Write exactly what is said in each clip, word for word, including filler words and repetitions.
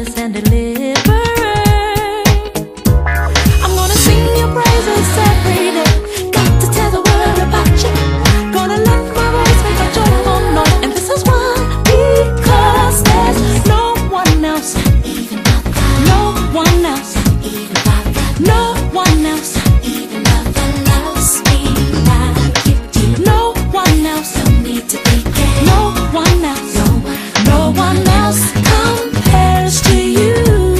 promise and deliver. I'm gonna sing your praises every day. Got to tell the world about you. Gonna let my voice make a joyful noise. And this is why, because there's no one else, no one else, no one else, no one else, no one else, no one else compares to you.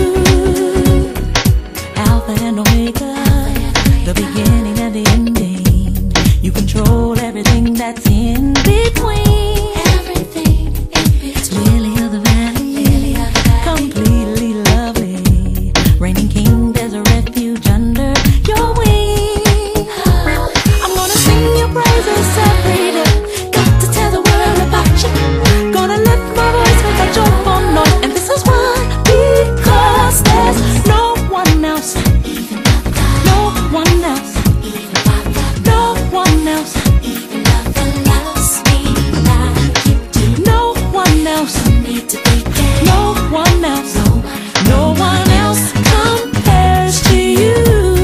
Alpha and Omega, the beginning and the ending. You control everything that's in between. Everything in between. Lily of the valley, completely lovely. Reigning King, there's a refuge under your wing. I'm gonna sing your praises every day. Got to tell the world about you. Gonna let my voice make a joyful noise. And this is why, because there's no one else, no one else, no one else, no one else, no one else, no one else compares to you.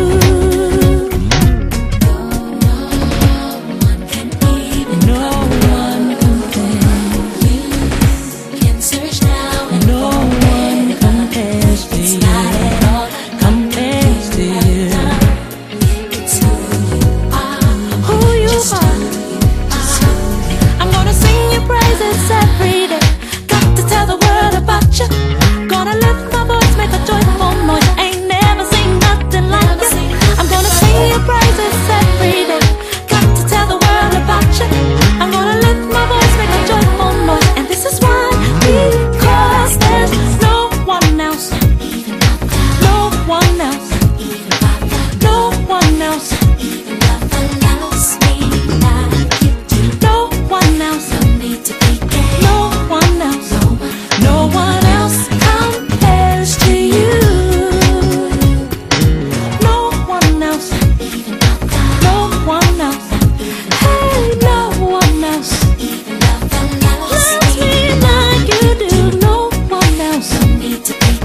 No one compares. No one compares to you. Compares to you. Who you are. I'm gonna sing your praises every day. Got to tell the world about you. Gonna lift my voice, make a joyful noise. Ain't never seen nothing like you. I'm gonna sing your praises every day. Got to tell the world about you. I'm gonna lift my voice, make a joyful noise. And this is why, because there's no one else, no one else, no one else, no one else, no one else, no one else compares to you. No one else, no one else, hey, no one else loves me like you do. No one else.